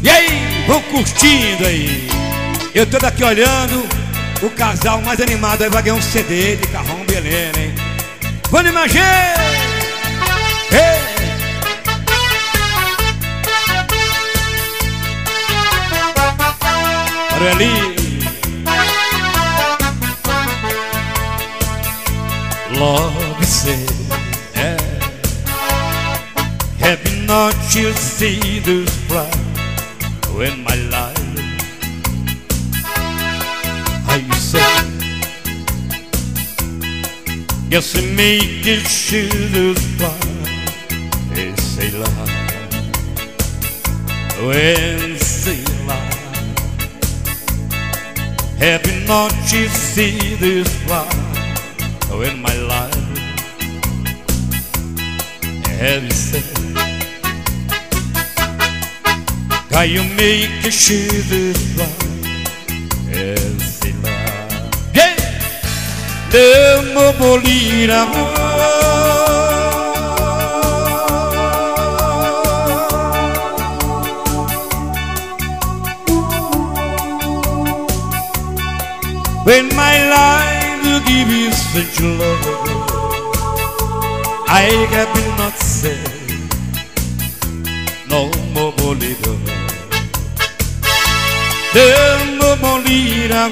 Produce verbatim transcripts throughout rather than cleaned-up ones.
E aí, vão curtindo aí. Eu tô daqui olhando o casal mais animado. Aí vai ganhar um C D de Carrão Belena, hein? Vamos imaginar. Hey. Olha ali. Love said, yeah. Have not you seen this fly in my life? How you say? Yes, it make it shoot this fly. It's a lie. When say lie. Have not you seen this fly in my life? Have you said? Can you make a shiver fly? Yes, it lies. Yeah! The mobolina. When my life will give you such love, I have not said no more bolero. The more bolero.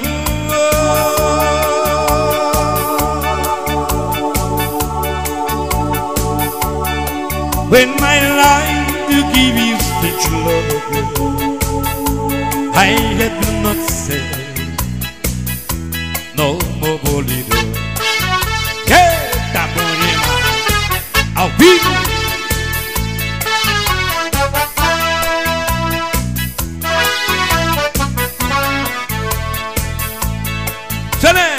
When my life will give you such love, I have not said no more bolero. Eita, Borema, ao vivo. Selena.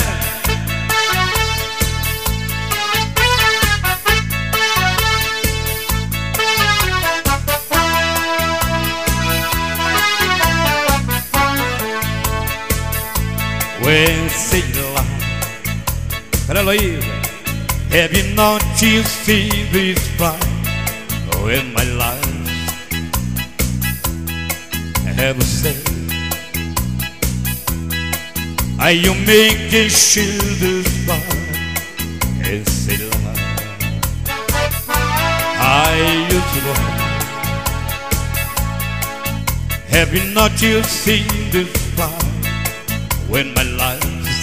When say lie, hello, have you not you seen this fly in my life? Have you said, are you making sure this fly and say lie? I used to lie. Have you not you seen this fly when my life?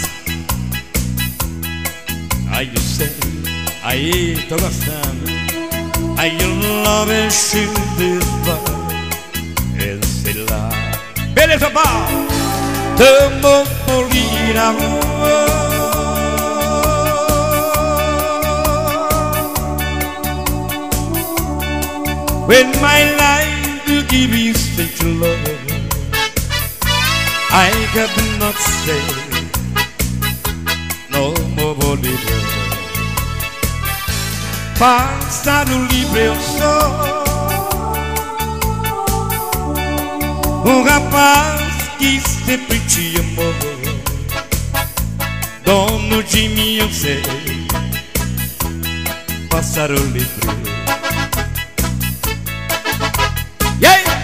Aí you say, aí tô gostando. Aí you love and shoot this fly and say lie. Beleza, pau! Tamo polina. When my life will give you such love, I have not said no more bolero. Passado livre eu sou, um rapaz que sempre te amou. Dono de mim eu sei, pássaro livre. Yeah!